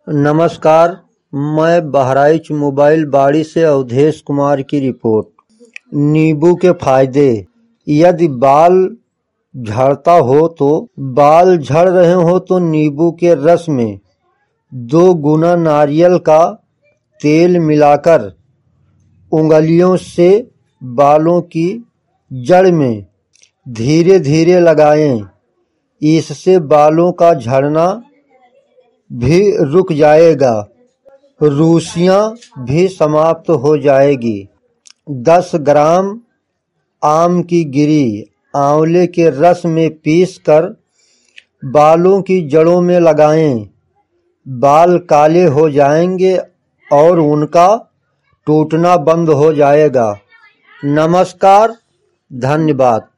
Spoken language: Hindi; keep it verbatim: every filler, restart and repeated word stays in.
नमस्कार, मैं बहराइच मोबाइल बाड़ी से अवधेश कुमार की रिपोर्ट। नींबू के फायदे। यदि बाल झड़ता हो तो बाल झड़ रहे हो तो नींबू के रस में दो गुना नारियल का तेल मिलाकर उंगलियों से बालों की जड़ में धीरे धीरे लगाएं। इससे बालों का झड़ना भी रुक जाएगा, रुसियाँ भी समाप्त हो जाएगी। दस ग्राम आम की गिरी आंवले के रस में पीसकर बालों की जड़ों में लगाएं। बाल काले हो जाएंगे और उनका टूटना बंद हो जाएगा। नमस्कार, धन्यवाद।